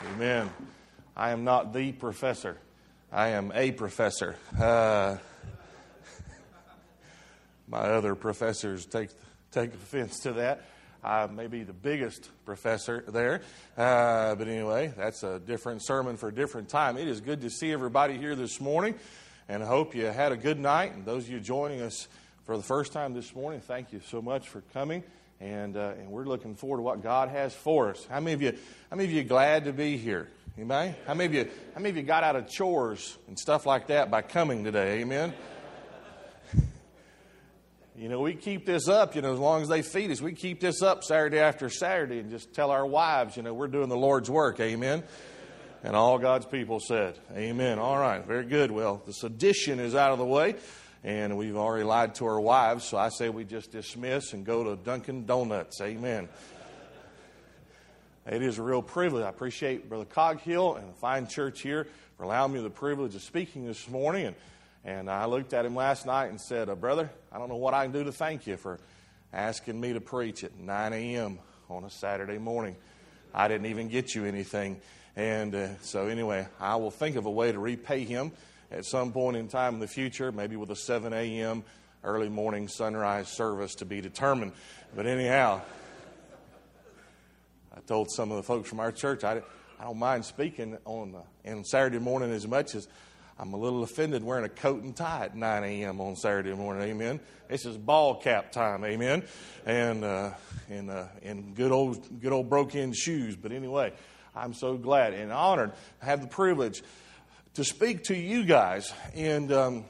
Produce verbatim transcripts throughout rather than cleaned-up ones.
Amen. I am not the professor. I am a professor. Uh, my other professors take take offense to that. I may be the biggest professor there. Uh, but anyway, that's a different sermon for a different time. It is good to see everybody here this morning, and I hope you had a good night. And those of you joining us for the first time this morning, thank you so much for coming. And uh, and we're looking forward to what God has for us. How many of you? How many of you glad to be here? Amen. How many of you? How many of you got out of chores and stuff like that by coming today? Amen. You know, we keep this up. You know, as long as they feed us, we keep this up Saturday after Saturday, and just tell our wives, you know, we're doing the Lord's work. Amen. And all God's people said, "Amen." All right, very good. Well, the sedition is out of the way. And we've already lied to our wives, so I say we just dismiss and go to Dunkin' Donuts. Amen. It is a real privilege. I appreciate Brother Coghill and the fine church here for allowing me the privilege of speaking this morning. And, and I looked at him last night and said, uh, Brother, I don't know what I can do to thank you for asking me to preach at nine a.m. on a Saturday morning. I didn't even get you anything. And uh, so anyway, I will think of a way to repay him at some point in time in the future, maybe with a seven a.m. early morning sunrise service to be determined. But anyhow, I told some of the folks from our church, I, I don't mind speaking on, uh, on Saturday morning as much as I'm a little offended wearing a coat and tie at nine a.m. on Saturday morning. Amen. This is ball cap time. Amen. And uh, and uh, and good old good old broke-in shoes. But anyway, I'm so glad and honored to have the privilege to speak to you guys. And um,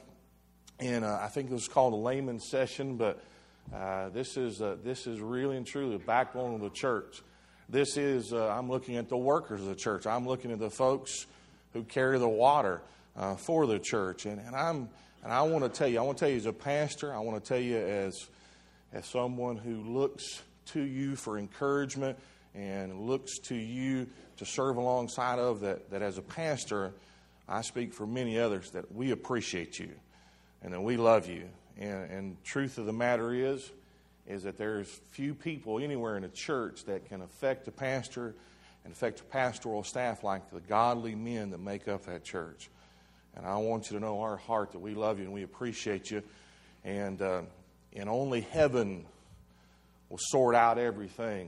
and uh, I think it was called a layman's session, but uh, this is uh, this is really and truly the backbone of the church. This is uh, I'm looking at the workers of the church. I'm looking at the folks who carry the water uh, for the church. And, and I'm and I want to tell you, I want to tell you as a pastor, I want to tell you as as someone who looks to you for encouragement and looks to you to serve alongside of that. That as a pastor, I speak for many others that we appreciate you and that we love you. And, and truth of the matter is, is that there's few people anywhere in a church that can affect a pastor and affect a pastoral staff like the godly men that make up that church. And I want you to know our heart that we love you and we appreciate you. And, uh, and only heaven will sort out everything.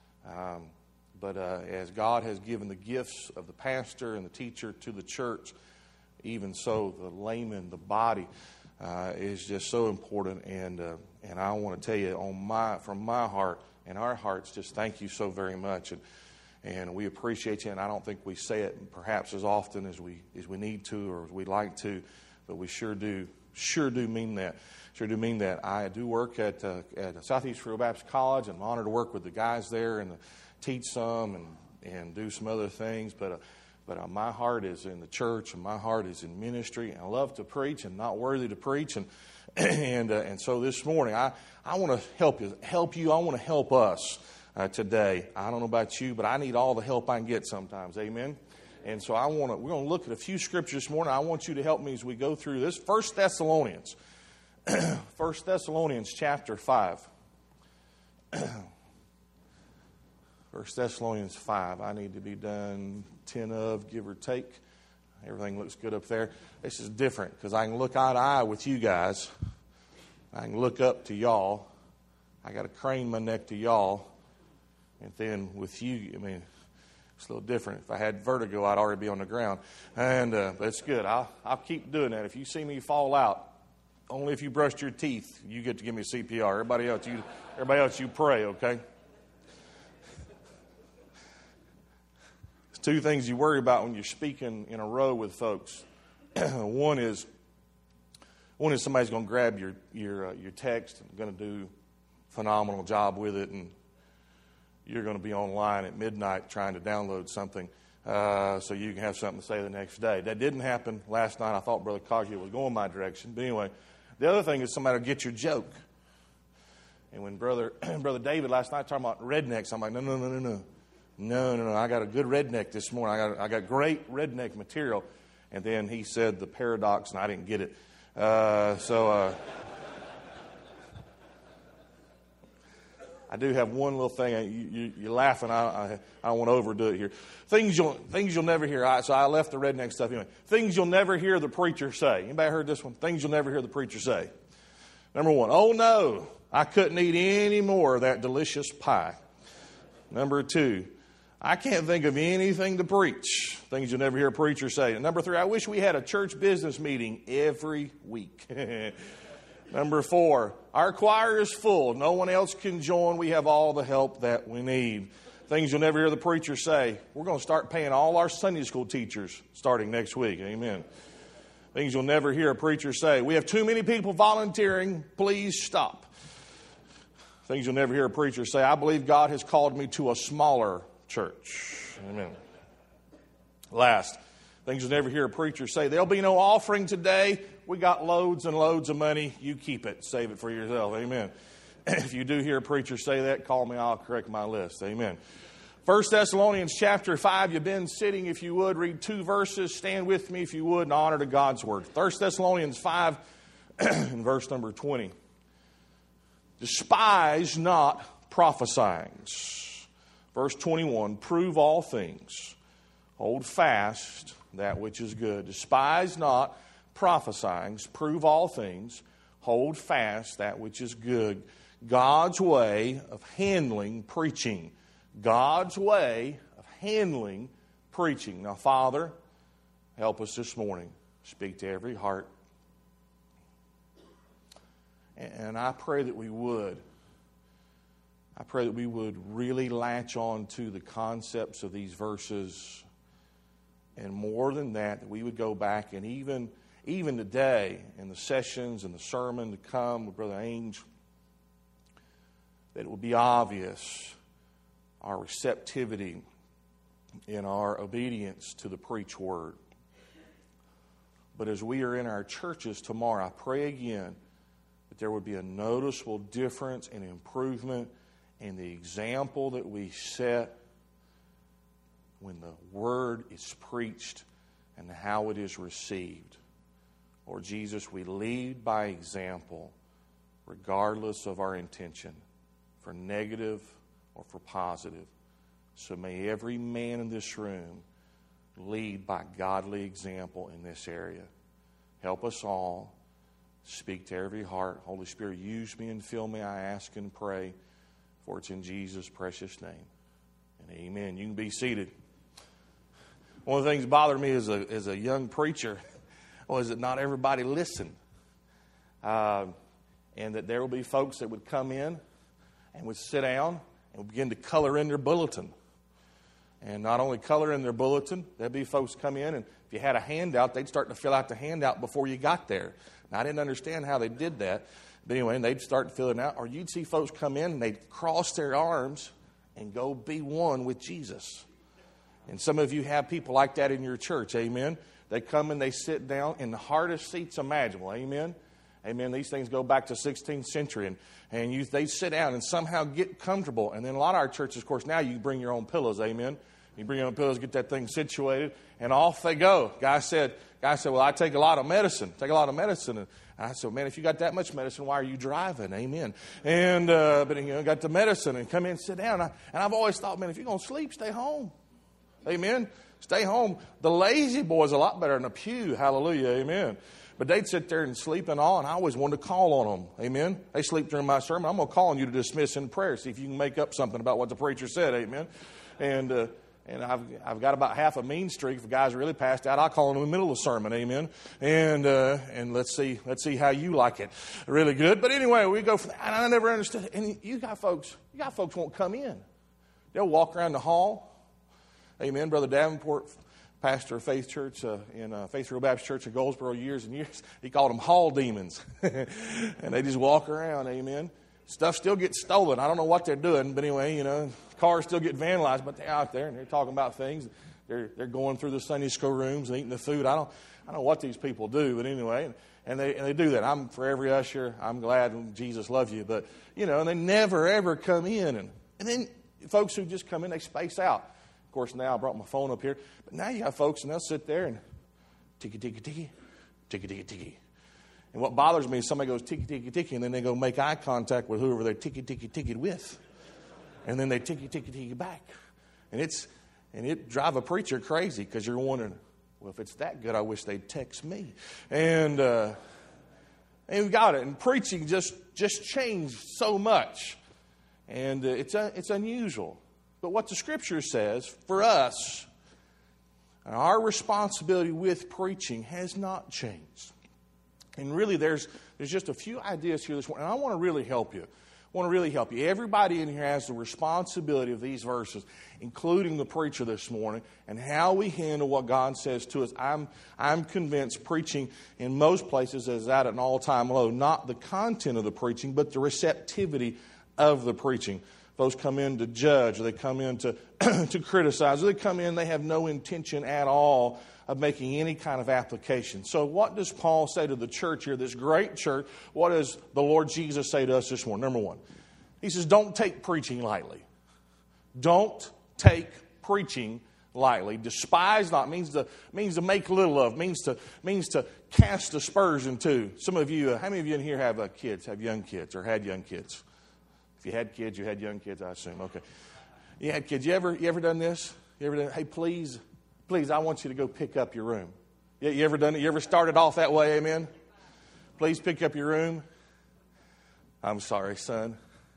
Um, But uh, as God has given the gifts of the pastor and the teacher to the church, even so, the layman, the body, uh, is just so important. And uh, and I want to tell you, on my from my heart and our hearts, just thank you so very much. And and we appreciate you. And I don't think we say it perhaps as often as we as we need to or as we like to, but we sure do sure do mean that. Sure do mean that. I do work at uh, at Southeast Free Baptist College. I'm honored to work with the guys there and the, teach some and, and do some other things, but uh, but uh, my heart is in the church and my heart is in ministry. And I love to preach and not worthy to preach, and and uh, and so this morning I, I want to help you help you. I want to help us uh, today. I don't know about you, but I need all the help I can get sometimes. Amen. And so I want to. We're going to look at a few scriptures this morning. I want you to help me as we go through this. First Thessalonians, First Thessalonians chapter five. First Thessalonians five. I need to be done ten of, give or take. Everything looks good up there. This is different because I can look eye to eye with you guys. I can look up to y'all. I got to crane my neck to y'all. And then with you, I mean, it's a little different. If I had vertigo, I'd already be on the ground. And uh, but it's good. I'll, I'll keep doing that. If you see me fall out, only if you brushed your teeth, you get to give me C P R. Everybody else, you, everybody else, you pray, okay? Two things you worry about when you're speaking in a row with folks. one is one is somebody's going to grab your your uh, your text and going to do a phenomenal job with it, and you're going to be online at midnight trying to download something uh, so you can have something to say the next day. That didn't happen last night. I thought Brother Coghill was going my direction, but anyway, the other thing is somebody will get your joke. And when brother brother David last night talking about rednecks, I'm like, no, no, no, no, no. No, no, no, I got a good redneck this morning. I got I got great redneck material. And then he said the paradox, and I didn't get it. Uh, so uh, I do have one little thing. You, you, you're laughing. I, I, I don't want to overdo it here. Things you'll things you'll never hear. I, so I left the redneck stuff anyway. Things you'll never hear the preacher say. Anybody heard this one? Things you'll never hear the preacher say. Number one. Oh no, I couldn't eat any more of that delicious pie. Number two. I can't think of anything to preach. Things you'll never hear a preacher say. And number three. I wish we had a church business meeting every week. Number four, our choir is full. No one else can join. We have all the help that we need. Things you'll never hear the preacher say. We're going to start paying all our Sunday school teachers starting next week. Amen. Things you'll never hear a preacher say. We have too many people volunteering. Please stop. Things you'll never hear a preacher say. I believe God has called me to a smaller church. Amen. Last, things you'll never hear a preacher say. There'll be no offering today. We got loads and loads of money. You keep it. Save it for yourself. Amen. If you do hear a preacher say that, call me. I'll correct my list. Amen. First Thessalonians chapter five. You've been sitting. If you would, read two verses. Stand with me if you would in honor to God's word. First Thessalonians five and verse number twenty. Despise not prophesying. Verse twenty-one. Prove all things. Hold fast that which is good. Despise not prophesying, prove all things, hold fast that which is good. God's way of handling preaching. God's way of handling preaching. Now, Father, help us this morning. Speak to every heart. And I pray that we would. I pray that we would really latch on to the concepts of these verses. And more than that, that we would go back and even Even today, in the sessions and the sermon to come with Brother Ainge, that it will be obvious our receptivity in our obedience to the preached word. But as we are in our churches tomorrow, I pray again that there would be a noticeable difference and improvement in the example that we set when the word is preached and how it is received. Lord Jesus, we lead by example, regardless of our intention, for negative or for positive. So may every man in this room lead by godly example in this area. Help us all. Speak to every heart. Holy Spirit, use me and fill me, I ask and pray, for it's in Jesus' precious name. And amen. You can be seated. One of the things that bothered me as a, as a young preacher was that not everybody listened. Uh, and that there will be folks that would come in and would sit down and would begin to color in their bulletin. And not only color in their bulletin, there'd be folks come in, and if you had a handout, they'd start to fill out the handout before you got there. Now, I didn't understand how they did that. But anyway, and they'd start filling out. Or you'd see folks come in, and they'd cross their arms and go be one with Jesus. And some of you have people like that in your church, amen? They come and they sit down in the hardest seats imaginable. Amen? Amen. These things go back to sixteenth century. And, and you, they sit down and somehow get comfortable. And then a lot of our churches, of course, now you bring your own pillows. Amen? You bring your own pillows, get that thing situated, and off they go. Guy said, guy said, well, I take a lot of medicine. Take a lot of medicine. And I said, man, if you got that much medicine, why are you driving? Amen. And, uh, but, you know, got the medicine and come in and sit down. And, I, and I've always thought, man, if you're going to sleep, stay home. Amen. Stay home. The lazy boy's a lot better than a pew. Hallelujah. Amen. But they'd sit there and sleep and all, and I always wanted to call on them. Amen. They sleep during my sermon. I'm going to call on you to dismiss in prayer. See if you can make up something about what the preacher said. Amen. And uh, and I've I've got about half a mean streak. If a guy's really passed out, I'll call him in the middle of the sermon. Amen. And uh, and let's see let's see how you like it. Really good. But anyway, we go from that. And I never understood it. And you got folks, you got folks won't come in. They'll walk around the hall. Amen. Brother Davenport, pastor of Faith Church uh, in uh, Faith Real Baptist Church in Goldsboro years and years, he called them hall demons. And they just walk around. Amen. Stuff still gets stolen. I don't know what they're doing, but anyway, you know, cars still get vandalized, but they're out there and they're talking about things. They're they're going through the Sunday school rooms and eating the food. I don't I don't know what these people do, but anyway, and they and they do that. I'm for every usher. I'm glad Jesus loves you, but you know, and they never ever come in, and and then folks who just come in, they space out. Of course, now I brought my phone up here, but now you got folks and they'll sit there and ticky ticky ticky ticky ticky ticky. And what bothers me is somebody goes ticky ticky ticky, and then they go make eye contact with whoever they're ticky ticky tickied with. And then they ticky, ticky, ticky back. And it's and it drive a preacher crazy because you're wondering, well, if it's that good, I wish they'd text me. And uh, and we got it. And preaching just just changed so much. And uh, it's uh, it's unusual. But what the Scripture says for us, our responsibility with preaching has not changed. And really, there's there's just a few ideas here this morning. And I want to really help you. I want to really help you. Everybody in here has the responsibility of these verses, including the preacher this morning, and how we handle what God says to us. I'm I'm convinced preaching in most places is at an all-time low. Not the content of the preaching, but the receptivity of the preaching. Those come in to judge, or they come in to, to criticize, or they come in, they have no intention at all of making any kind of application. So what does Paul say to the church here, this great church? What does the Lord Jesus say to us this morning? Number one, he says, don't take preaching lightly. Don't take preaching lightly. Despise not means to means to make little of, means to means to cast aspersion to. Some of you, uh, how many of you in here have uh, kids, have young kids, or had young kids? If you had kids, you had young kids, I assume. Okay, you had kids. You ever you ever done this? You ever done? Hey, please. Please, I want you to go pick up your room. You, you ever done it? You ever started off that way, amen? Please pick up your room. I'm sorry, son.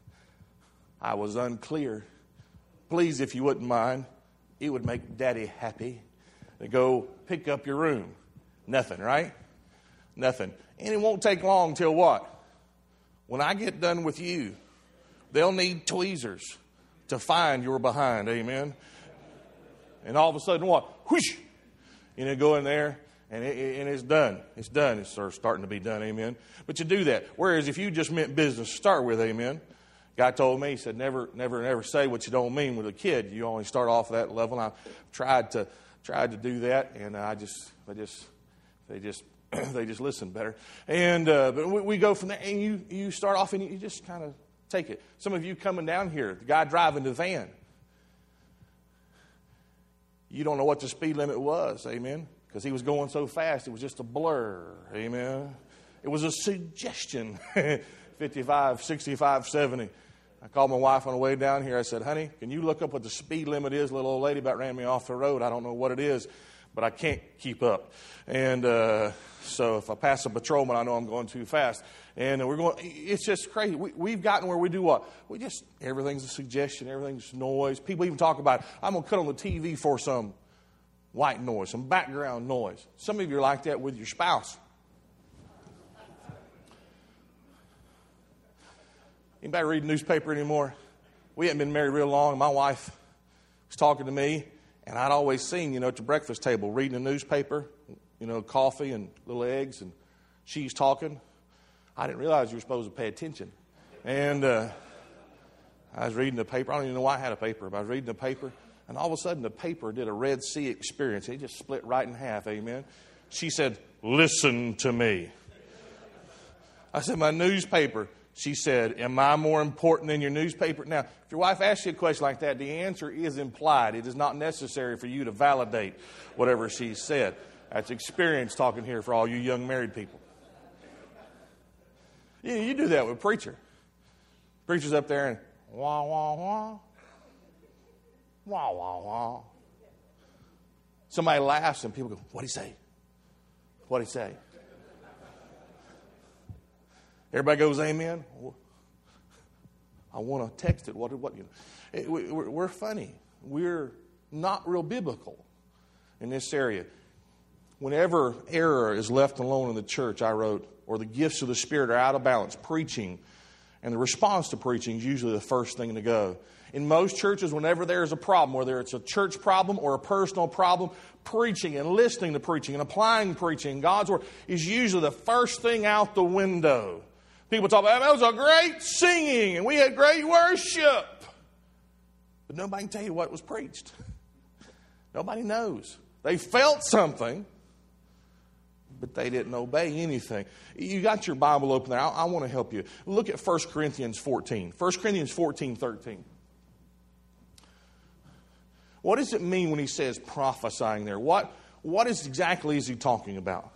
I was unclear. Please, if you wouldn't mind, it would make Daddy happy to go pick up your room. Nothing, right? Nothing. And it won't take long till what? When I get done with you, they'll need tweezers to find your behind, amen? And all of a sudden, what? Whoosh! You know, go in there, and, it, and it's done. It's done. It's starting to be done, amen. But you do that. Whereas if you just meant business to start with, amen. Guy told me, he said, never, never, never say what you don't mean with a kid. You only start off at that level. And I tried to, tried to do that, and I just, I just, they just, they just listen better. And uh, but we, we go from there, and you, you start off, and you just kind of take it. Some of you coming down here, the guy driving the van. You don't know what the speed limit was, amen, because he was going so fast, it was just a blur, amen. It was a suggestion, fifty-five, sixty-five, seventy. I called my wife on the way down here. I said, honey, can you look up what the speed limit is? Little old lady about ran me off the road. I don't know what it is, but I can't keep up. And uh, so if I pass a patrolman, I know I'm going too fast. And we're going, it's just crazy. We, we've gotten where we do what? We just, everything's a suggestion, everything's noise. People even talk about, I'm going to cut on the T V for some white noise, some background noise. Some of you are like that with your spouse. Anybody read the newspaper anymore? We haven't been married real long. My wife was talking to me, and I'd always seen, you know, at the breakfast table, reading the newspaper, you know, coffee and little eggs, and she's talking. I didn't realize you were supposed to pay attention. And uh, I was reading the paper. I don't even know why I had a paper, but I was reading the paper. And all of a sudden, the paper did a Red Sea experience. It just split right in half, amen. She said, listen to me. I said, my newspaper. She said, am I more important than your newspaper? Now, if your wife asks you a question like that, the answer is implied. It is not necessary for you to validate whatever she said. That's experience talking here for all you young married people. Yeah, you do that with a preacher. Preacher's up there and wah, wah, wah. Wah, wah, wah. Somebody laughs and people go, what'd he say? What'd he say? Everybody goes, amen. I want to text it. What? What? You know, we're, we're funny. We're not real biblical in this area. Whenever error is left alone in the church, I wrote, or the gifts of the Spirit are out of balance, preaching and the response to preaching is usually the first thing to go. In most churches, whenever there's a problem, whether it's a church problem or a personal problem, preaching and listening to preaching and applying preaching, God's Word, is usually the first thing out the window. People talk about, that was a great singing and we had great worship. But nobody can tell you what was preached. Nobody knows. They felt something, but they didn't obey anything. You got your Bible open there. I, I want to help you. Look at First Corinthians fourteen. First Corinthians fourteen, thirteen. What does it mean when he says prophesying there? What, what is exactly is he talking about?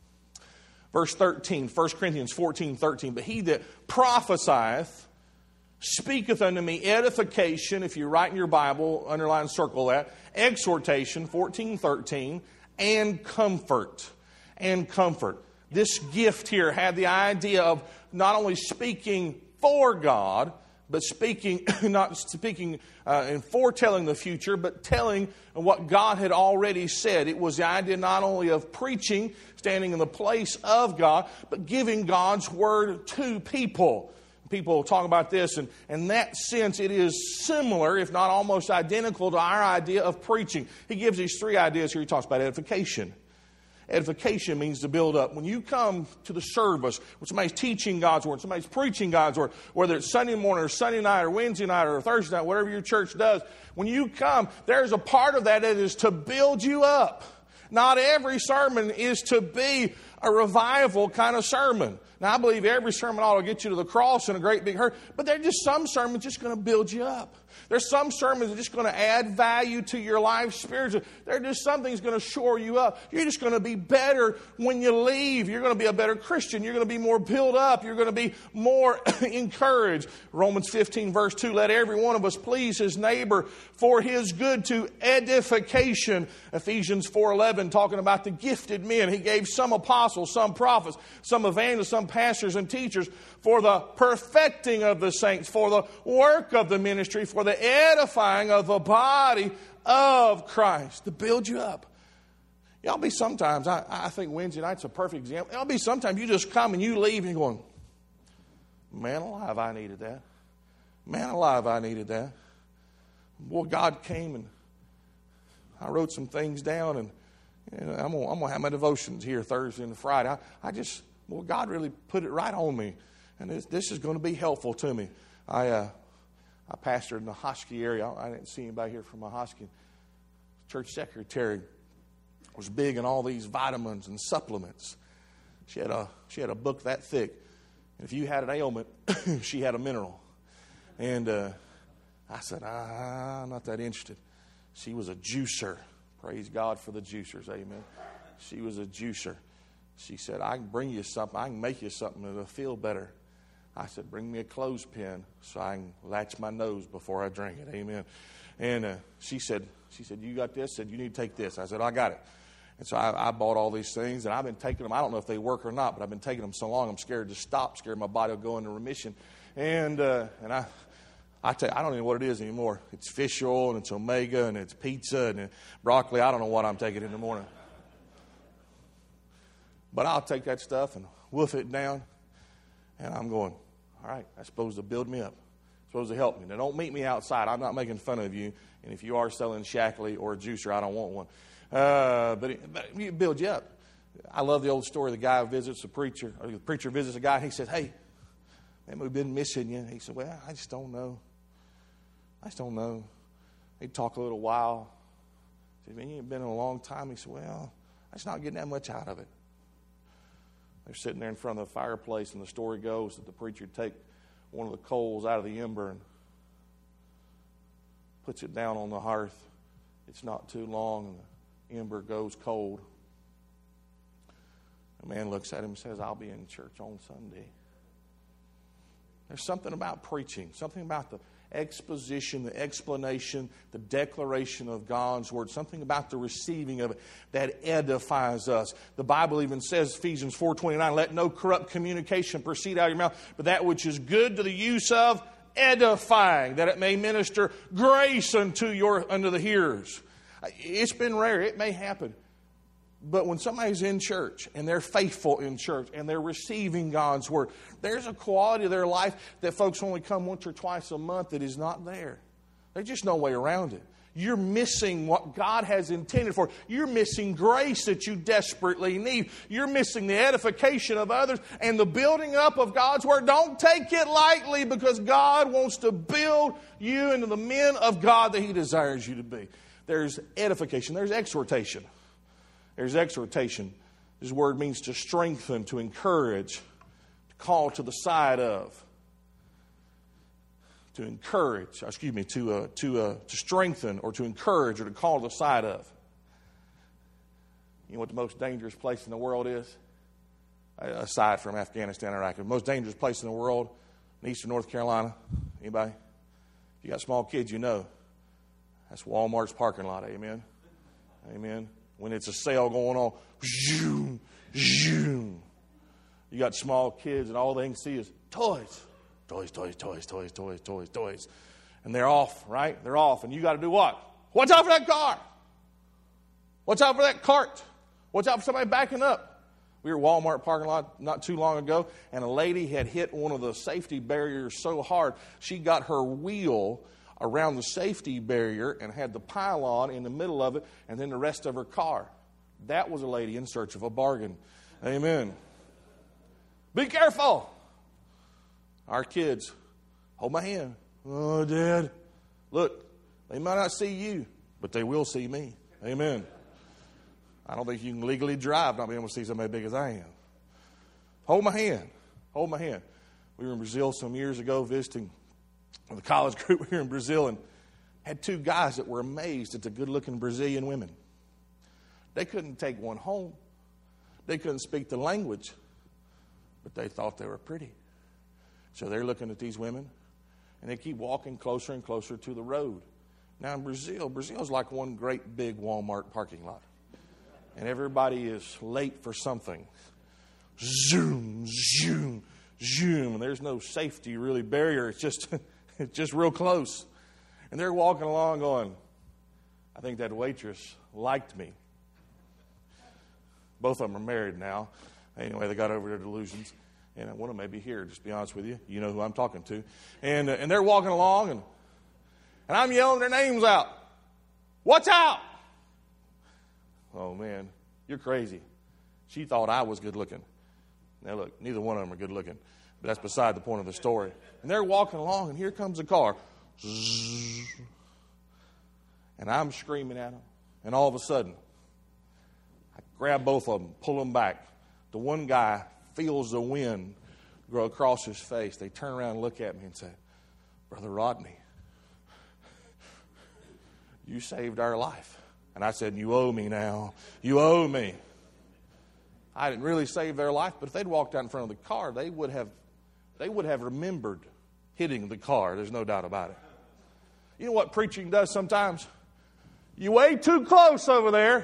Verse thirteen, First Corinthians fourteen, thirteen. But he that prophesieth speaketh unto me edification, if you write in your Bible, underline, circle that, exhortation, fourteen thirteen, and comfort. And comfort. This gift here had the idea of not only speaking for God, but speaking, not speaking uh, and foretelling the future, but telling what God had already said. It was the idea not only of preaching, standing in the place of God, but giving God's word to people. People talk about this, and in that sense, it is similar, if not almost identical, to our idea of preaching. He gives these three ideas here. He talks about edification. Edification means to build up. When you come to the service, when somebody's teaching God's word, somebody's preaching God's word, whether it's Sunday morning or Sunday night or Wednesday night or Thursday night, whatever your church does, when you come, there's a part of that that is to build you up. Not every sermon is to be a revival kind of sermon. Now, I believe every sermon ought to get you to the cross in a great big hurt, but there are just some sermons just going to build you up. There's some sermons that are just going to add value to your life spiritually. There's just something's going to shore you up. You're just going to be better when you leave. You're going to be a better Christian. You're going to be more built up. You're going to be more encouraged. Romans fifteen verse two, let every one of us please his neighbor for his good to edification. Ephesians four eleven, talking about the gifted men. He gave some apostles, some prophets, some evangelists, some pastors and teachers for the perfecting of the saints, for the work of the ministry, for the edifying of the body of Christ, to build you up. Y'all be sometimes, I, I think Wednesday night's a perfect example. Y'all be sometimes you just come and you leave and you're going, man alive, I needed that. Man alive, I needed that. Boy, God came and I wrote some things down, and, and I'm going I'm to have my devotions here Thursday and Friday. I, I just, well, God really put it right on me. And this, this is going to be helpful to me. I uh, I pastored in the Hosky area. I didn't see anybody here from my Hosky. Church secretary was big in all these vitamins and supplements. She had a she had a book that thick. And if you had an ailment, she had a mineral. And uh, I said, ah, I'm not that interested. She was a juicer. Praise God for the juicers. Amen. She was a juicer. She said, I can bring you something. I can make you something that'll feel better. I said, bring me a clothespin so I can latch my nose before I drink it. Amen. And uh, she said, she said, you got this? I said, you need to take this. I said, I got it. And so I, I bought all these things, and I've been taking them. I don't know if they work or not, but I've been taking them so long I'm scared to stop, scared my body will go into remission. And uh, and I I tell you, I don't even know what it is anymore. It's fish oil, and it's omega, and it's pizza, and it's broccoli. I don't know what I'm taking in the morning. But I'll take that stuff and wolf it down, and I'm going, all right, that's supposed to build me up. It's supposed to help me. Now, don't meet me outside. I'm not making fun of you. And if you are selling Shackley or a juicer, I don't want one. Uh, but, it, but it builds you up. I love the old story. The guy visits the preacher, or the preacher visits a guy, and he says, hey, man, we've been missing you. He said, well, I just don't know. I just don't know. They'd talk a little while. He said, man, you ain't been in a long time. He said, well, I'm just not getting that much out of it. They're sitting there in front of the fireplace, and the story goes that the preacher would take one of the coals out of the ember and puts it down on the hearth. It's not too long, and the ember goes cold. The man looks at him and says, I'll be in church on Sunday. There's something about preaching, something about the exposition, the explanation, the declaration of God's word, something about the receiving of it that edifies us. The Bible even says, Ephesians four twenty-nine, let no corrupt communication proceed out of your mouth, but that which is good to the use of edifying, that it may minister grace unto your unto the hearers. It's been rare. It may happen. But when somebody's in church and they're faithful in church and they're receiving God's word, there's a quality of their life that folks only come once or twice a month that is not there. There's just no way around it. You're missing what God has intended for. You're missing grace that you desperately need. You're missing the edification of others and the building up of God's word. Don't take it lightly, because God wants to build you into the men of God that He desires you to be. There's edification. There's exhortation. There's exhortation. This word means to strengthen, to encourage, to call to the side of, to encourage. Excuse me, to uh, to uh, to strengthen or to encourage or to call to the side of. You know what the most dangerous place in the world is, aside from Afghanistan and Iraq? The most dangerous place in the world in eastern North Carolina Anybody? If you got small kids, you know. That's Walmart's parking lot. Amen. Amen. When it's a sale going on, zoom, zoom. You got small kids, and all they can see is toys. Toys, toys, toys, toys, toys, toys, toys. And they're off, right? They're off. And you got to do what? Watch out for that car. Watch out for that cart. Watch out for somebody backing up. We were at Walmart parking lot not too long ago, and a lady had hit one of the safety barriers so hard, she got her wheel around the safety barrier and had the pylon in the middle of it, and then the rest of her car. That was a lady in search of a bargain. Amen. Be careful. Our kids, hold my hand. Oh, Dad. Look, they might not see you, but they will see me. Amen. I don't think you can legally drive not being able to see somebody big as I am. Hold my hand. Hold my hand. We were in Brazil some years ago visiting the college group here in Brazil, and had two guys that were amazed at the good-looking Brazilian women. They couldn't take one home. They couldn't speak the language, but they thought they were pretty. So they're looking at these women, and they keep walking closer and closer to the road. Now in Brazil, Brazil's like one great big Walmart parking lot. And everybody is late for something. Zoom, zoom, zoom. And there's no safety really barrier. It's just, it's just real close. And they're walking along going, I think that waitress liked me. Both of them are married now. Anyway, they got over their delusions. And one of them may be here, just to be honest with you. You know who I'm talking to. And uh, and they're walking along, and, and I'm yelling their names out. Watch out! Oh, man, you're crazy. She thought I was good looking. Now, look, neither one of them are good looking. But that's beside the point of the story. And they're walking along, and here comes a car. And I'm screaming at them. And all of a sudden, I grab both of them, pull them back. The one guy feels the wind go across his face. They turn around and look at me and say, Brother Rodney, you saved our life. And I said, you owe me now. You owe me. I didn't really save their life, but if they'd walked out in front of the car, they would have they would have remembered hitting the car. There's no doubt about it. You know what preaching does sometimes? You way too close over there.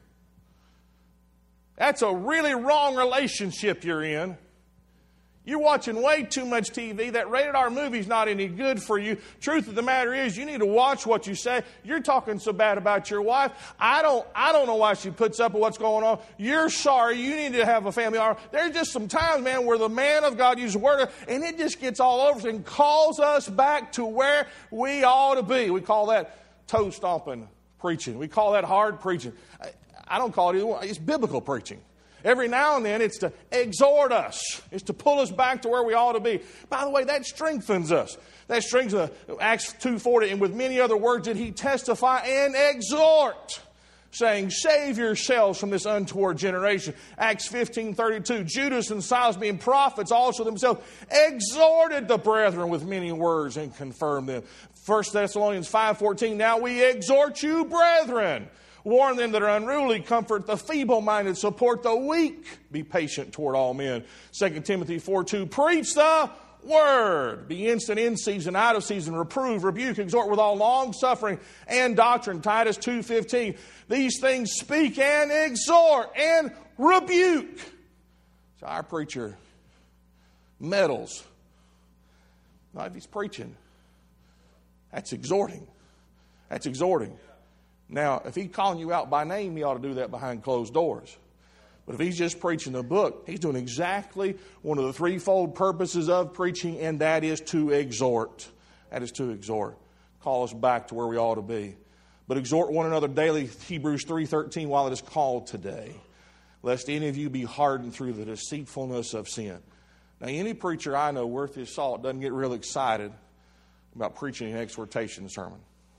That's a really wrong relationship you're in. You're watching way too much T V. That rated R movie's not any good for you. Truth of the matter is, you need to watch what you say. You're talking so bad about your wife. I don't, I don't know why she puts up with what's going on. You're sorry. You need to have a family. There's just some times, man, where the man of God uses the word, and it just gets all over us and calls us back to where we ought to be. We call that toe stomping preaching. We call that hard preaching. I, I don't call it either one. It's biblical preaching. Every now and then, it's to exhort us. It's to pull us back to where we ought to be. By the way, that strengthens us. That strengthens us. Acts two forty, and with many other words did he testify and exhort, saying, save yourselves from this untoward generation. Acts fifteen thirty-two, Judas and Silas, being prophets also themselves, exhorted the brethren with many words and confirmed them. First Thessalonians five fourteen, now we exhort you, brethren. Warn them that are unruly, comfort the feeble-minded, support the weak, be patient toward all men. Second Timothy four two, preach the word. Be instant in season, out of season, reprove, rebuke, exhort with all long-suffering and doctrine. Titus two fifteen, these things speak and exhort and rebuke. So our preacher meddles. Not if he's preaching. That's exhorting. That's exhorting. Now, if he's calling you out by name, he ought to do that behind closed doors. But if he's just preaching the book, he's doing exactly one of the threefold purposes of preaching, and that is to exhort. That is to exhort. Call us back to where we ought to be. But exhort one another daily, Hebrews three thirteen, while it is called today, lest any of you be hardened through the deceitfulness of sin. Now, any preacher I know worth his salt doesn't get real excited about preaching an exhortation sermon.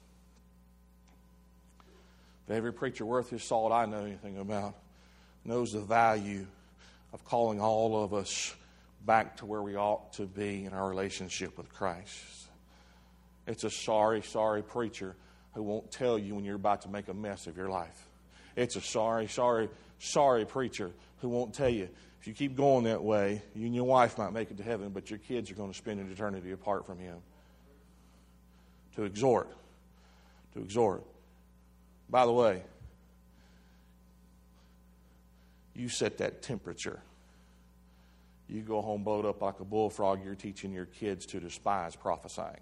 But every preacher worth his salt I know anything about knows the value of calling all of us back to where we ought to be in our relationship with Christ. It's a sorry, sorry preacher who won't tell you when you're about to make a mess of your life. It's a sorry, sorry, sorry preacher who won't tell you, if you keep going that way, you and your wife might make it to heaven, but your kids are going to spend an eternity apart from him. To exhort. To exhort. By the way, you set that temperature. You go home blowed up like a bullfrog, you're teaching your kids to despise prophesying.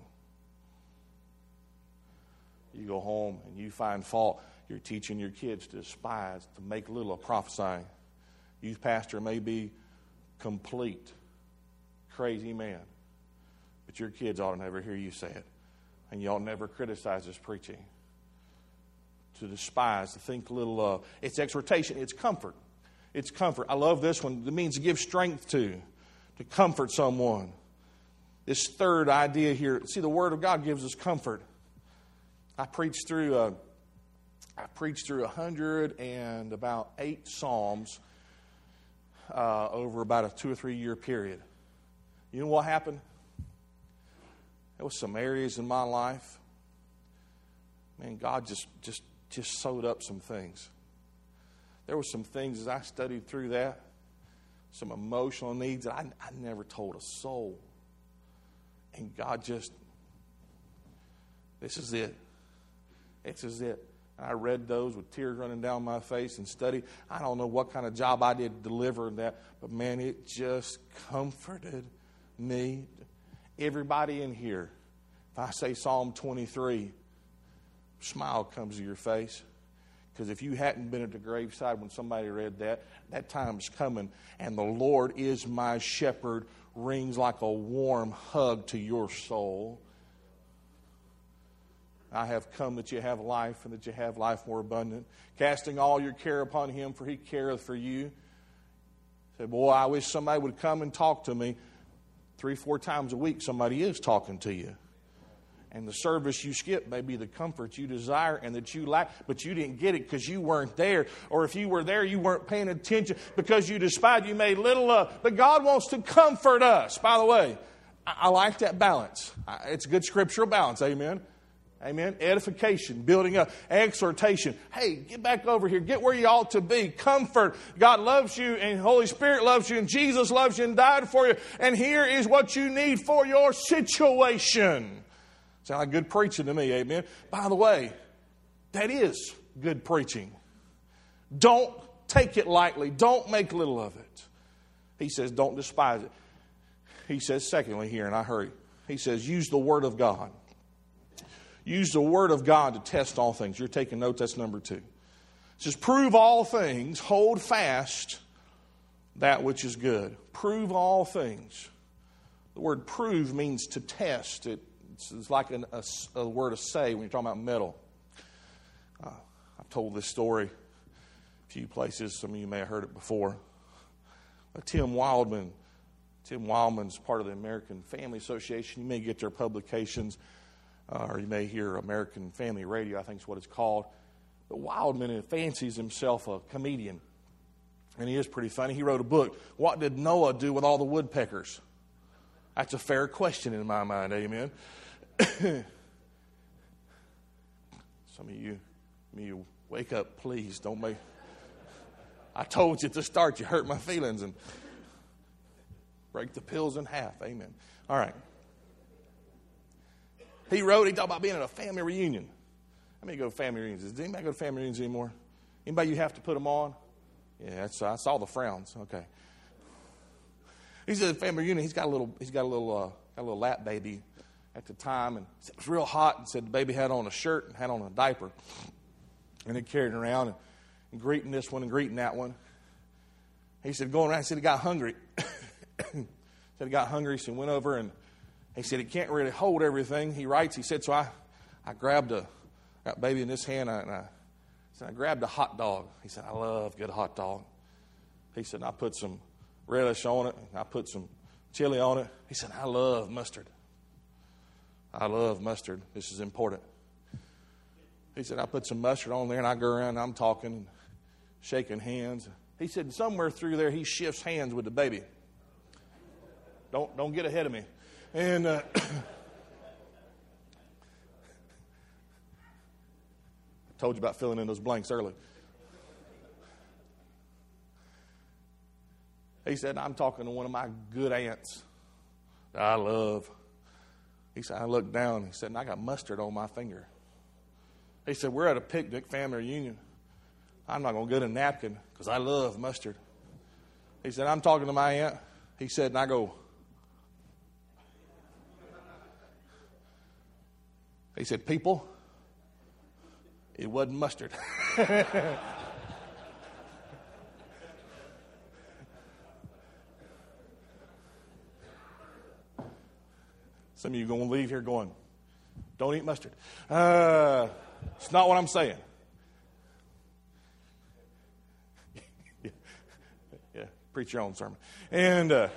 You go home and you find fault, you're teaching your kids to despise, to make little of prophesying. Youth pastor may be complete, crazy man, but your kids ought to never hear you say it. And you ought to never criticize his preaching. To despise, to think little of. It's exhortation, it's comfort. It's comfort. I love this one. It means to give strength to, to comfort someone. This third idea here. See, the Word of God gives us comfort. I preached through a, I preached through a hundred and about eight Psalms uh, over about a two or three year period. You know what happened? There was some areas in my life. Man, God just just just sewed up some things. There were some things as I studied through that, some emotional needs that I, I never told a soul. And God just, this is it. This is it. And I read those with tears running down my face and studied. I don't know what kind of job I did to deliver that, but man, it just comforted me. Everybody in here, if I say Psalm twenty-three, smile comes to your face. Because if you hadn't been at the graveside when somebody read that, that time's coming. And the Lord is my shepherd rings like a warm hug to your soul. I have come that you have life and that you have life more abundant. Casting all your care upon Him, for He careth for you. Say, boy, I wish somebody would come and talk to me. Three, four times a week, somebody is talking to you. And the service you skip may be the comfort you desire and that you lack, but you didn't get it because you weren't there. Or if you were there, you weren't paying attention because you despised, you made little of. But God wants to comfort us. By the way, I, I like that balance. I, it's good scriptural balance. Amen. Amen. Edification, building up, exhortation. Hey, get back over here. Get where you ought to be. Comfort. God loves you and Holy Spirit loves you and Jesus loves you and died for you. And here is what you need for your situation. Sound like good preaching to me, amen. By the way, that is good preaching. Don't take it lightly. Don't make little of it. He says, don't despise it. He says, secondly here, and I hurry. He says, use the Word of God. Use the Word of God to test all things. You're taking notes, that's number two. It says, prove all things, hold fast that which is good. Prove all things. The word prove means to test. It It's like an, a, a word of say when you're talking about metal. Uh, I've told this story a few places. Some of you may have heard it before. Uh, Tim Wildman. Tim Wildman's part of the American Family Association. You may get their publications, uh, or you may hear American Family Radio, I think is what it's called. But Wildman fancies himself a comedian. And he is pretty funny. He wrote a book, What Did Noah Do with All the Woodpeckers? That's a fair question in my mind, amen. Some of you, you wake up, please. Don't make. I told you at the start, you hurt my feelings and break the pills in half. Amen. All right. He wrote, he talked about being at a family reunion. How many go to family reunions? Does anybody go to family reunions anymore? Anybody you have to put them on? Yeah, that's, I saw the frowns. Okay. He's at a family reunion. He's got a little. He's got a little. Uh, got a little lap baby at the time, and it was real hot. And said the baby had on a shirt and had on a diaper, and they carried it around and, and greeting this one and greeting that one. He said going around. He said he got hungry. Said he got hungry, so he went over and he said he can't really hold everything. He writes. He said so. I, I grabbed a got baby in this hand, and I said I grabbed a hot dog. He said I love good hot dog. He said and I put some relish on it. I put some chili on it. He said, I love mustard. I love mustard. This is important. He said, I put some mustard on there, and I go around and I'm talking and shaking hands. He said, somewhere through there, he shifts hands with the baby. Don't, don't get ahead of me. And uh, I told you about filling in those blanks early. He said, I'm talking to one of my good aunts that I love. He said, I looked down. He said, and I got mustard on my finger. He said, we're at a picnic, family reunion. I'm not going to get a napkin because I love mustard. He said, I'm talking to my aunt. He said, and I go. He said, people, it wasn't mustard. Some of you are going to leave here going, don't eat mustard. Uh, it's not what I'm saying. yeah, yeah, preach your own sermon. And uh,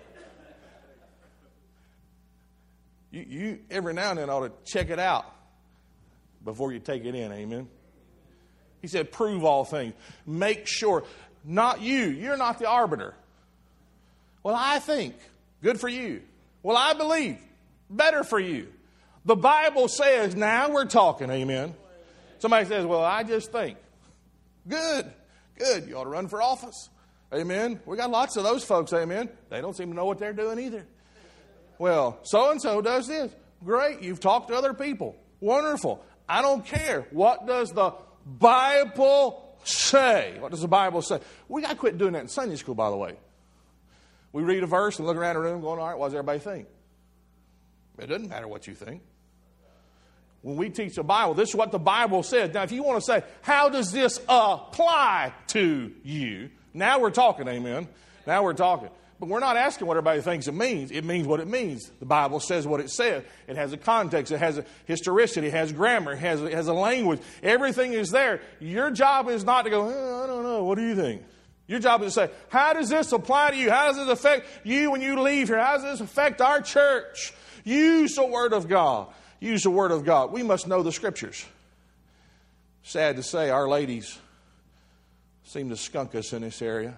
you, you every now and then ought to check it out before you take it in. Amen. He said, prove all things. Make sure. Not you. You're not the arbiter. Well, I think. Good for you. Well, I believe. Better for you. The Bible says, now we're talking, amen. Somebody says, well, I just think. Good, good. You ought to run for office. Amen. We got lots of those folks, amen. They don't seem to know what they're doing either. Well, so-and-so does this. Great, you've talked to other people. Wonderful. I don't care. What does the Bible say? What does the Bible say? We got to quit doing that in Sunday school, by the way. We read a verse and look around the room going, all right, what does everybody think? It doesn't matter what you think. When we teach the Bible, this is what the Bible says. Now, if you want to say, how does this apply to you? Now we're talking, amen. Now we're talking. But we're not asking what everybody thinks it means. It means what it means. The Bible says what it says. It has a context. It has a historicity. It has grammar. It has, it has a language. Everything is there. Your job is not to go, oh, I don't know. What do you think? Your job is to say, how does this apply to you? How does this affect you when you leave here? How does this affect our church? Use the Word of God. Use the Word of God. We must know the Scriptures. Sad to say, our ladies seem to skunk us in this area.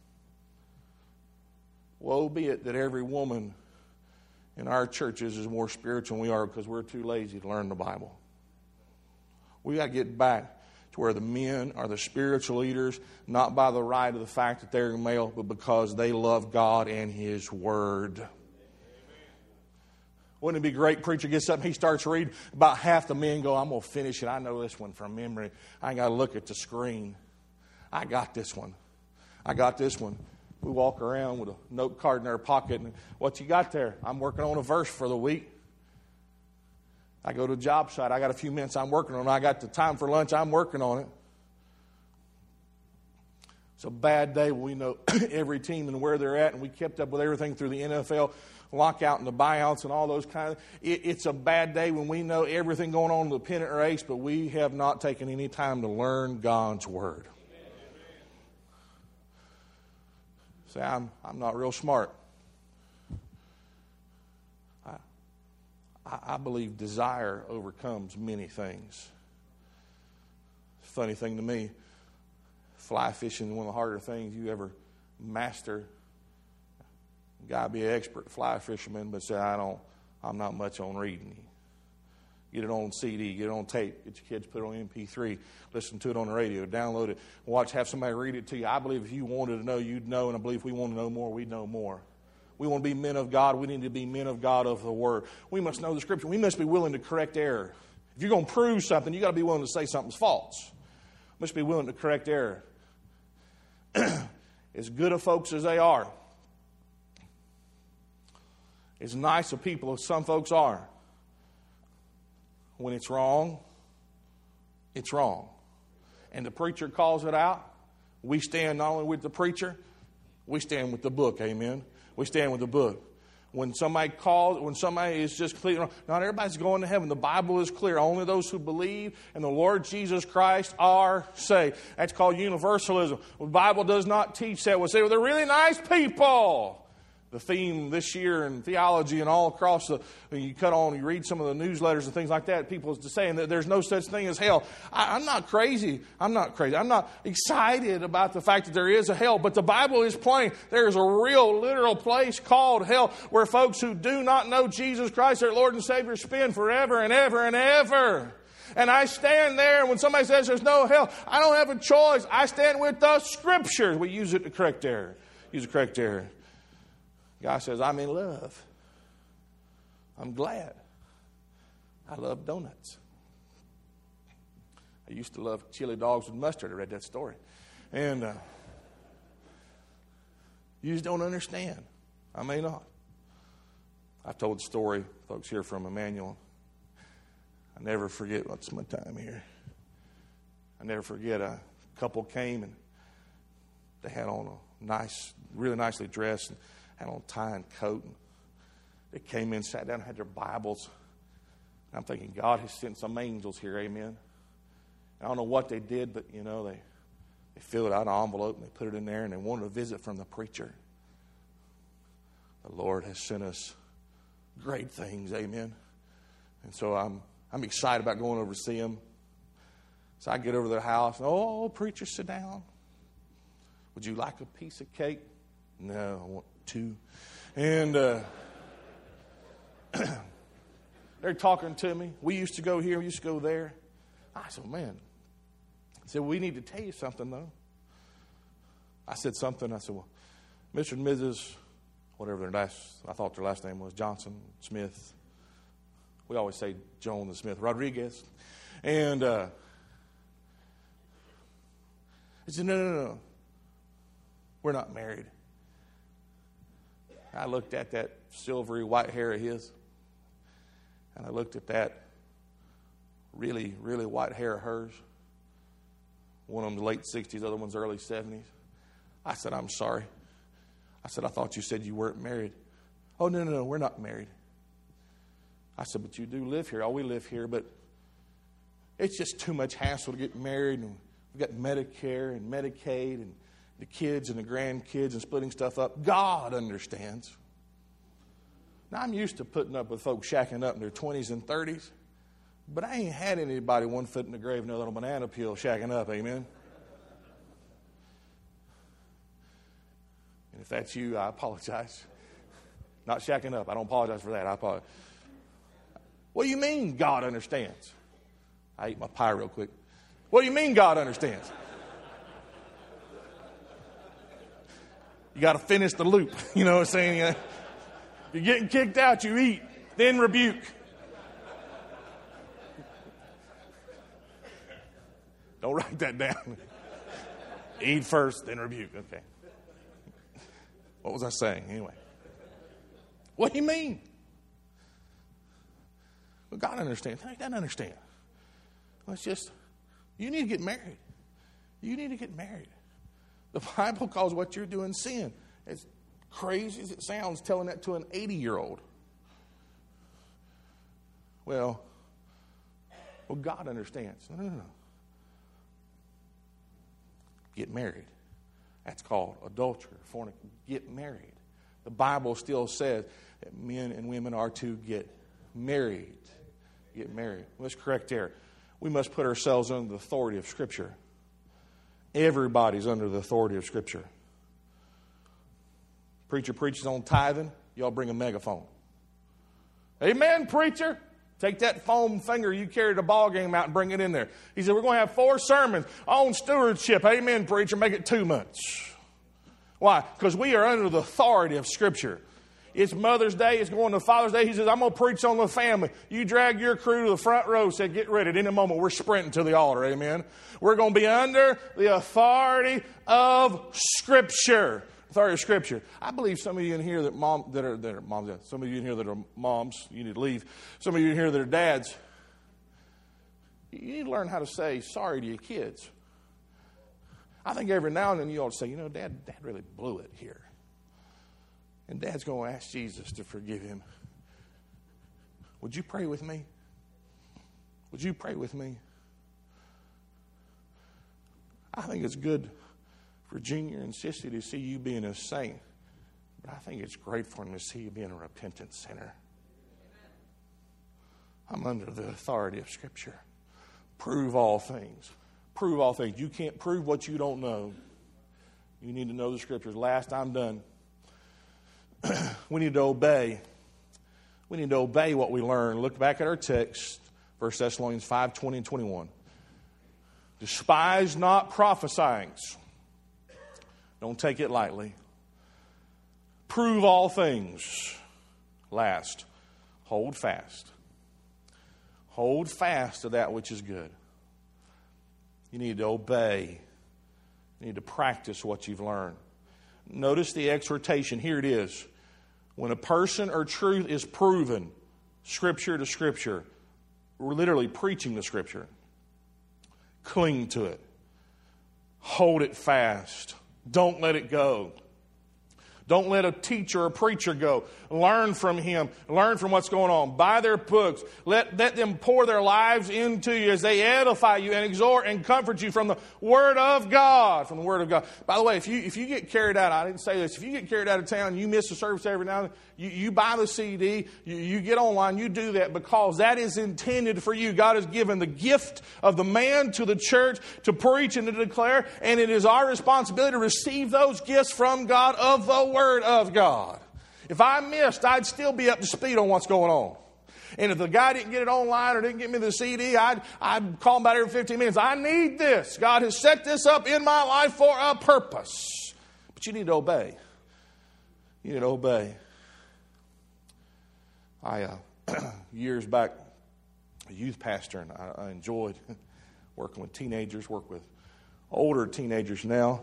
Woe be it that every woman in our churches is more spiritual than we are because we're too lazy to learn the Bible. We got to get back to where the men are the spiritual leaders, not by the right of the fact that they're male, but because they love God and His Word. Wouldn't it be great? Preacher gets up and he starts reading. About half the men go, I'm going to finish it. I know this one from memory. I ain't got to look at the screen. I got this one. I got this one. We walk around with a note card in our pocket. And what you got there? I'm working on a verse for the week. I go to a job site. I got a few minutes I'm working on it. I got the time for lunch. I'm working on it. It's a bad day when we know every team and where they're at. And we kept up with everything through the N F L. Lockout and the buyouts and all those kind of, it, it's a bad day when we know everything going on in the pennant race, but we have not taken any time to learn God's Word. Say, I'm, I'm not real smart. I, I believe desire overcomes many things. Funny thing to me, fly fishing is one of the harder things you ever master. Got to be an expert fly fisherman, but say, I don't, I'm not much on reading. Get it on C D, get it on tape, get your kids put it on M P three, listen to it on the radio, download it, watch, have somebody read it to you. I believe if you wanted to know, you'd know, and I believe if we want to know more, we'd know more. We want to be men of God. We need to be men of God of the Word. We must know the Scripture. We must be willing to correct error. If you're going to prove something, you've got to be willing to say something's false. You must be willing to correct error. As good of folks as they are, as nice of people as some folks are, when it's wrong, it's wrong. And the preacher calls it out. We stand not only with the preacher, we stand with the book, amen? We stand with the book. When somebody calls, when somebody is just clear, not everybody's going to heaven. The Bible is clear. Only those who believe in the Lord Jesus Christ are saved. That's called universalism. The Bible does not teach that. We'll say, well, they're really nice people. The theme this year in theology and all across the, you cut on, you read some of the newsletters and things like that, people are saying that there's no such thing as hell. I, I'm not crazy. I'm not crazy. I'm not excited about the fact that there is a hell, but the Bible is plain. There is a real, literal place called hell where folks who do not know Jesus Christ, their Lord and Savior, spend forever and ever and ever. And I stand there, and when somebody says there's no hell, I don't have a choice. I stand with the Scriptures. We use it to correct error. Use the correct error. God says, I'm in love. I'm glad. I love donuts. I used to love chili dogs with mustard. I read that story. And uh, you just don't understand. I may not. I've told the story, folks here from Emmanuel. I never forget, what's my time here? I never forget a couple came and they had on a nice, really nicely dressed and had on a tie and coat. And they came in, sat down, and had their Bibles. And I'm thinking, God has sent some angels here, amen. I don't know what they did, but, you know, they, they filled out an envelope and they put it in there and they wanted a visit from the preacher. The Lord has sent us great things, amen. And so I'm I'm excited about going over to see them. So I get over to their house. And, oh, preacher, sit down. Would you like a piece of cake? No, I want two. And uh, they're talking to me. We used to go here. We used to go there. I said, man. I said, we need to tell you something, though. I said something. I said, well, Mister and Missus, whatever their last, I thought their last name was, Johnson, Smith. We always say Jones and Smith, Rodriguez. And uh, I said, no, no, no. We're not married. I looked at that silvery white hair of his. And I looked at that really, really white hair of hers. One of them's late sixties, the other one's early seventies. I said, I'm sorry. I said, I thought you said you weren't married. Oh, no, no, no, we're not married. I said, but you do live here. Oh, we live here, but it's just too much hassle to get married. And we've got Medicare and Medicaid and the kids and the grandkids and splitting stuff up. God understands. Now, I'm used to putting up with folks shacking up in their twenties and thirties, but I ain't had anybody one foot in the grave, another on a banana peel shacking up, amen? And if that's you, I apologize. Not shacking up. I don't apologize for that. I apologize. What do you mean God understands? I ate my pie real quick. What do you mean God understands? You got to finish the loop. You know what I'm saying? You're getting kicked out, you eat, then rebuke. Don't write that down. Eat first, then rebuke. Okay. What was I saying? Anyway. What do you mean? Well, God understands. He doesn't understand. Well, it's just, you need to get married. You need to get married. The Bible calls what you're doing sin. As crazy as it sounds, telling that to an eighty-year-old. Well, well, God understands. No, no, no. Get married. That's called adultery, fornication. Get married. The Bible still says that men and women are to get married. Get married. Let's correct there. We must put ourselves under the authority of Scripture. Everybody's under the authority of Scripture. Preacher preaches on tithing. Y'all bring a megaphone. Amen, preacher. Take that foam finger you carried a ball game out and bring it in there. He said, we're going to have four sermons on stewardship. Amen, preacher. Make it two months. Why? Because we are under the authority of Scripture. It's Mother's Day. It's going to Father's Day. He says, I'm going to preach on the family. You drag your crew to the front row. Said, get ready. In a moment, we're sprinting to the altar. Amen. We're going to be under the authority of Scripture. Authority of Scripture. I believe some of you in here that mom that are that are moms. Some of you in here that are moms. You need to leave. Some of you in here that are dads. You need to learn how to say sorry to your kids. I think every now and then you ought to say, you know, Dad, Dad really blew it here. And Dad's going to ask Jesus to forgive him. Would you pray with me? Would you pray with me? I think it's good for Junior and Sissy to see you being a saint. But I think it's great for them to see you being a repentant sinner. I'm under the authority of Scripture. Prove all things. Prove all things. You can't prove what you don't know. You need to know the Scriptures. Last, I'm done. We need to obey. We need to obey what we learn. Look back at our text, First Thessalonians five, twenty and twenty-one. Despise not prophesying. Don't take it lightly. Prove all things. Last, hold fast. Hold fast to that which is good. You need to obey. You need to practice what you've learned. Notice the exhortation. Here it is. When a person or truth is proven, Scripture to Scripture, we're literally preaching the Scripture. Cling to it. Hold it fast. Don't let it go. Don't let a teacher or preacher go. Learn from him. Learn from what's going on. Buy their books. Let, let them pour their lives into you as they edify you and exhort and comfort you from the Word of God. From the Word of God. By the way, if you if you get carried out, I didn't say this, if you get carried out of town, you miss a service every now and then, you, you buy the C D, you, you get online, you do that because that is intended for you. God has given the gift of the man to the church to preach and to declare, and it is our responsibility to receive those gifts from God of the Word of God. If I missed, I'd still be up to speed on what's going on. And if the guy didn't get it online or didn't get me the C D, I'd, I'd call him about every fifteen minutes. I need this. God has set this up in my life for a purpose. But you need to obey. You need to obey. I, uh, years back, a youth pastor, and I, I enjoyed working with teenagers, work with older teenagers now.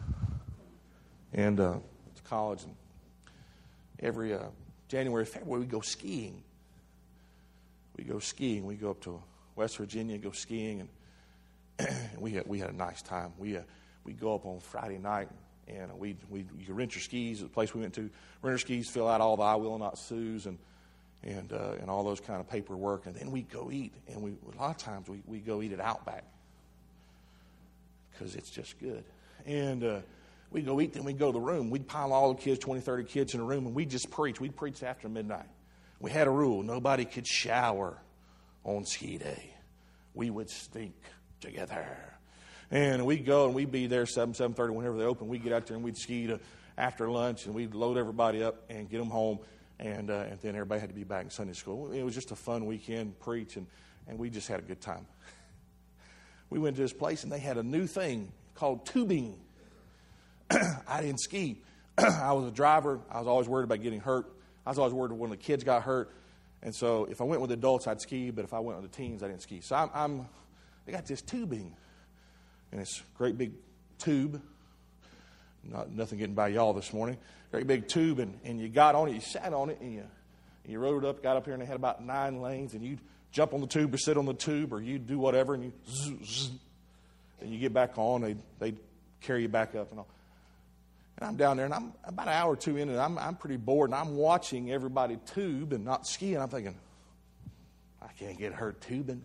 And, uh, college, and every uh, January, February, we go skiing. We go skiing. We go up to West Virginia, go skiing, and we had we had a nice time. We uh, we go up on Friday night, and we we you rent your skis at the place we went to. Rent your skis, fill out all the I will not sues, and and uh, and all those kind of paperwork, and then we go eat. And we a lot of times we we go eat at Outback because it's just good. And uh, we'd go eat, then we'd go to the room. We'd pile all the kids, twenty, thirty kids in a room, and we'd just preach. We'd preach after midnight. We had a rule. Nobody could shower on ski day. We would stink together. And we'd go, and we'd be there seven, seven thirty, whenever they open. We'd get out there, and we'd ski to after lunch, and we'd load everybody up and get them home. And, uh, and then everybody had to be back in Sunday school. It was just a fun weekend, preach, and, and we just had a good time. We went to this place, and they had a new thing called tubing. I didn't ski. I was a driver. I was always worried about getting hurt. I was always worried when the kids got hurt. And so if I went with adults, I'd ski. But if I went with the teens, I didn't ski. So I'm, I'm they got this tubing. And it's a great big tube. Not Nothing getting by y'all this morning. Great big tube. And, and you got on it. You sat on it. And you, you rode it up, got up here, and they had about nine lanes. And you'd jump on the tube or sit on the tube. Or you'd do whatever. And you zzz, zzz, and you get back on. They'd, they'd carry you back up and all. And I'm down there, and I'm about an hour or two in, and I'm, I'm pretty bored, and I'm watching everybody tube and not ski, and I'm thinking, I can't get hurt tubing.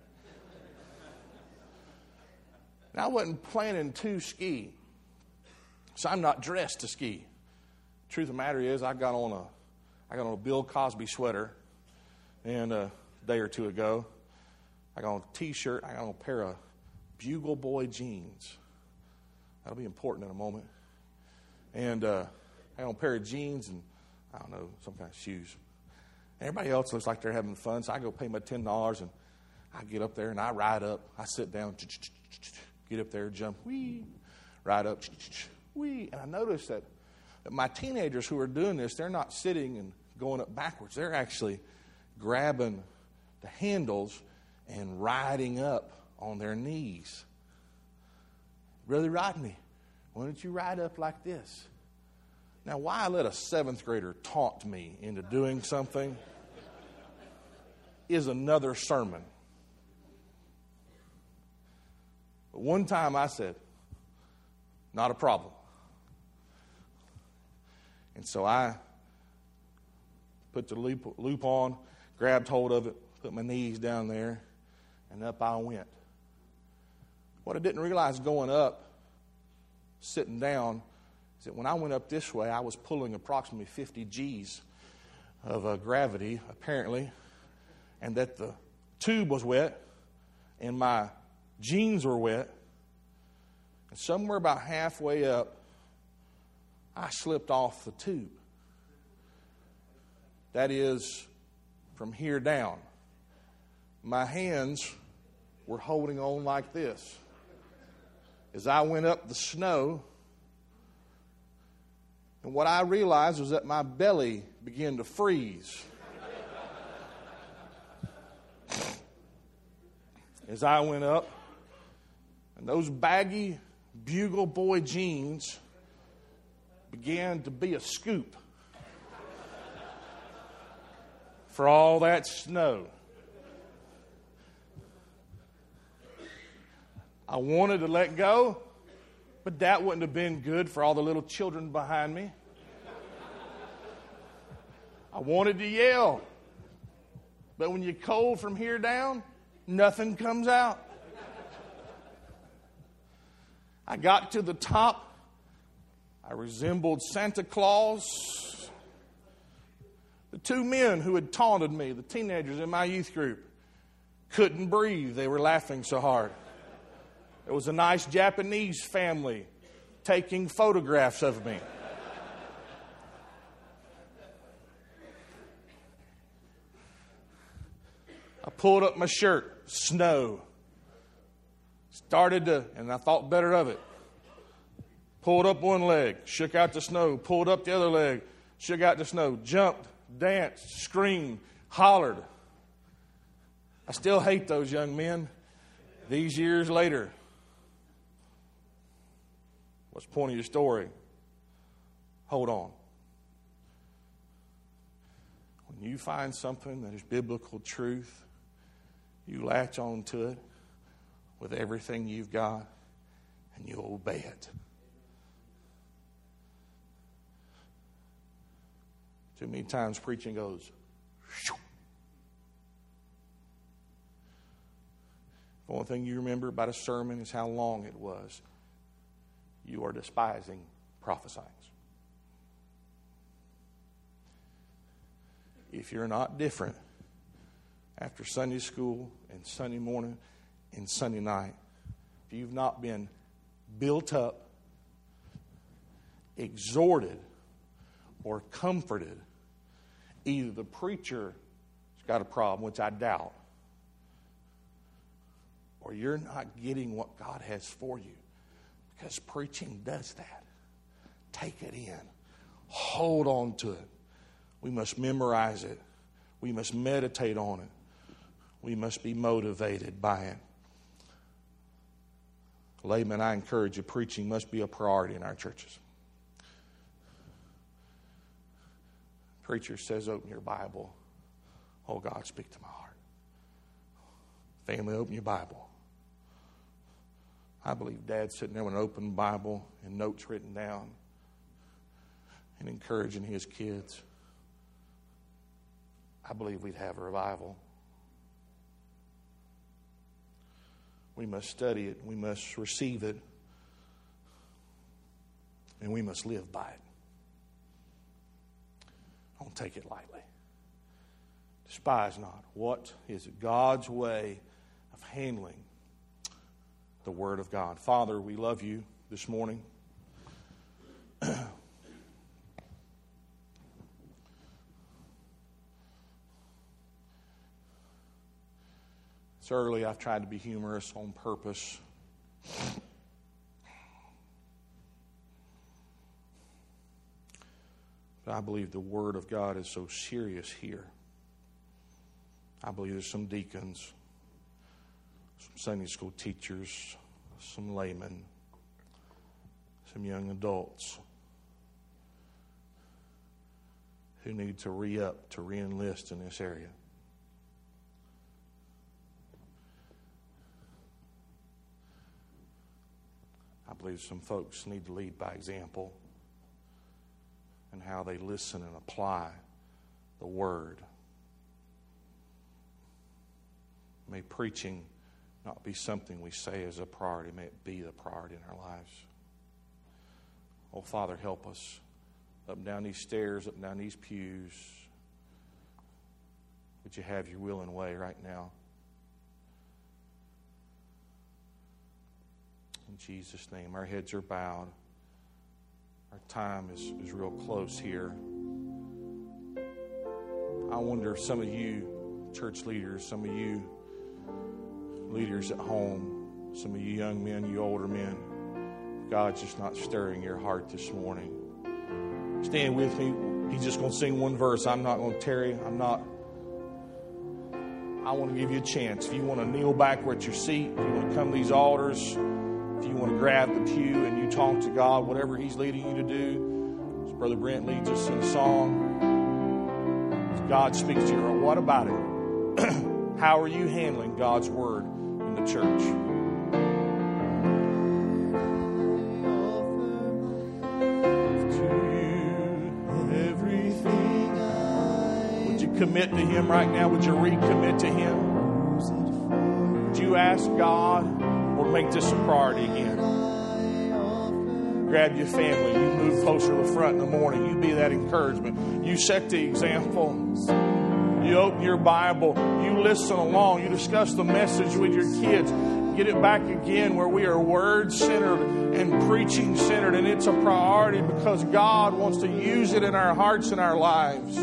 And I wasn't planning to ski, so I'm not dressed to ski. Truth of the matter is, I got on a, I got on a Bill Cosby sweater, and a day or two ago, I got on a T-shirt, I got on a pair of Bugle Boy jeans. That'll be important in a moment. And uh, I got on a pair of jeans and, I don't know, some kind of shoes. And everybody else looks like they're having fun, so I go pay my ten dollars, and I get up there, and I ride up. I sit down, get up there, jump, wee, ride up, wee. And I noticed that, that my teenagers who are doing this, they're not sitting and going up backwards. They're actually grabbing the handles and riding up on their knees. Brother Rodney, why don't you ride up like this? Now, why I let a seventh grader taunt me into doing something is another sermon. But one time I said, not a problem. And so I put the loop, loop on, grabbed hold of it, put my knees down there, and up I went. What I didn't realize going up, sitting down, is that when I went up this way, I was pulling approximately fifty G's of uh, gravity, apparently, and that the tube was wet, and my jeans were wet, and somewhere about halfway up, I slipped off the tube. That is, from here down. My hands were holding on like this. As I went up the snow, and what I realized was that my belly began to freeze. as I went up, and those baggy Bugle Boy jeans began to be a scoop for all that snow. I wanted to let go, but that wouldn't have been good for all the little children behind me. I wanted to yell, but when you're cold from here down, nothing comes out. I got to the top. I resembled Santa Claus. The two men who had taunted me, the teenagers in my youth group, couldn't breathe. They were laughing so hard. There was a nice Japanese family taking photographs of me. I pulled up my shirt, snow. Started to, and I thought better of it. Pulled up one leg, shook out the snow. Pulled up the other leg, shook out the snow. Jumped, danced, screamed, hollered. I still hate those young men these years later. What's the point of your story? Hold on. When you find something that is biblical truth, you latch on to it with everything you've got, and you obey it. Too many times preaching goes, shoo. The only thing you remember about a sermon is how long it was. You are despising prophesying. If you're not different after Sunday school and Sunday morning and Sunday night, if you've not been built up, exhorted, or comforted, either the preacher has got a problem, which I doubt, or you're not getting what God has for you. Because preaching does that. Take it in. Hold on to it. We must memorize it. We must meditate on it. We must be motivated by it. Layman, I encourage you, preaching must be a priority in our churches. Preacher says, open your Bible. Oh, God, speak to my heart. Family, open your Bible. I believe Dad's sitting there with an open Bible and notes written down and encouraging his kids. I believe we'd have a revival. We must study it. We must receive it. And we must live by it. Don't take it lightly. Despise not. What is God's way of handling the Word of God? Father, we love you this morning. It's early. I've tried to be humorous on purpose. But I believe the Word of God is so serious here. I believe there's some deacons, some Sunday school teachers, some laymen, some young adults who need to re-up, to re-enlist in this area. I believe some folks need to lead by example in how they listen and apply the Word. May preaching not be something we say as a priority. May it be the priority in our lives. Oh, Father, help us up and down these stairs, up and down these pews. Would you have your will and way right now? In Jesus' name, our heads are bowed. Our time is, is real close here. I wonder if some of you church leaders, some of you leaders at home, some of you young men, you older men, God's just not stirring your heart this morning. Stand with me. He's just going to sing one verse. I'm not going to tarry. I'm not I want to give you a chance. If you want to kneel backward at your seat, if you want to come to these altars, if you want to grab the pew and you talk to God, whatever He's leading you to do, as Brother Brent leads us in a song, as God speaks to you, or what about it? How are you handling God's Word in the church? Commit to Him right now? Would you recommit to Him? Would you ask God, or make this a priority again? Grab your family. You move closer to the front in the morning. You be that encouragement. You set the example. You open your Bible. You listen along. You discuss the message with your kids. Get it back again where we are word-centered and preaching-centered. And it's a priority because God wants to use it in our hearts and our lives.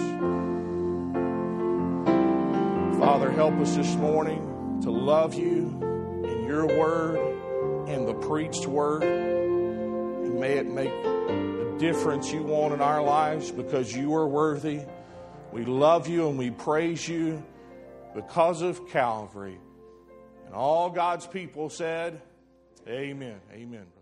Father, help us this morning to love you in your word and the preached word. And may it make the difference you want in our lives because you are worthy. We love you and we praise you because of Calvary. And all God's people said, amen. Amen.